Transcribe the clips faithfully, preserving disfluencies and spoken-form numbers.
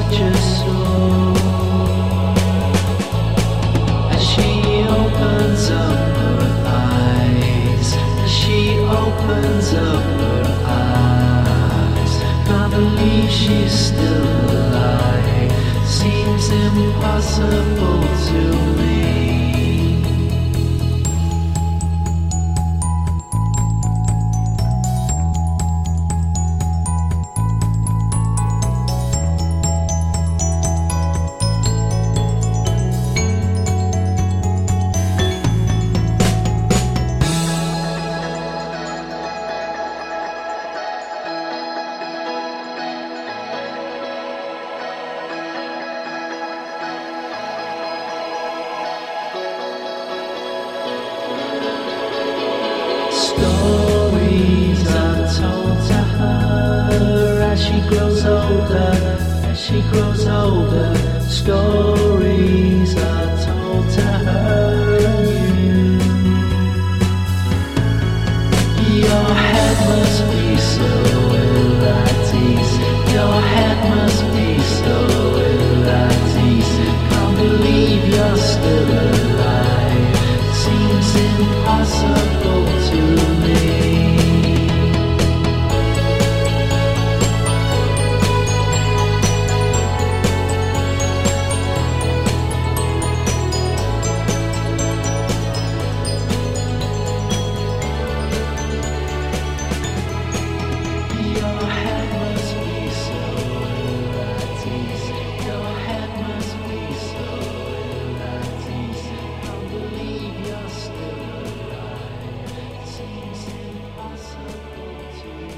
creature's soul. As she opens up her eyes, as she opens up her eyes, can't believe she's still alive. Seems impossible to me. Stories are told to her as she grows older, as she grows older. Stories are told to her and you. Your head must be so ill at ease. Your head must be so ill at ease. Can't believe you're still alive. Seems impossible to me. Your head must be so ill at ease. Your head must be so ill at ease. Can't believe you're still alive. Seems impossible to me.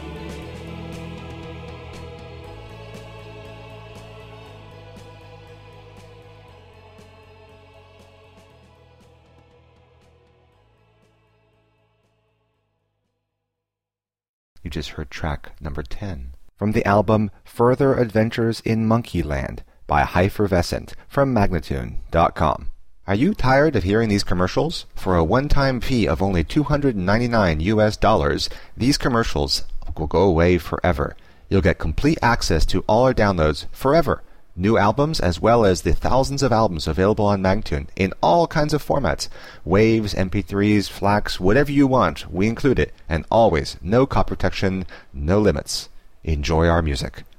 You just heard track number ten from the album Further Adventures in Monkeyland by Hypervescent from Magnatune dot com. Are you tired of hearing these commercials? For a one-time fee of only two hundred ninety-nine U S dollars, these commercials will go away forever. You'll get complete access to all our downloads forever. New albums as well as the thousands of albums available on Magnatune in all kinds of formats. Waves, M P threes, FLACs, whatever you want, we include it. And always, no copy protection, no limits. Enjoy our music.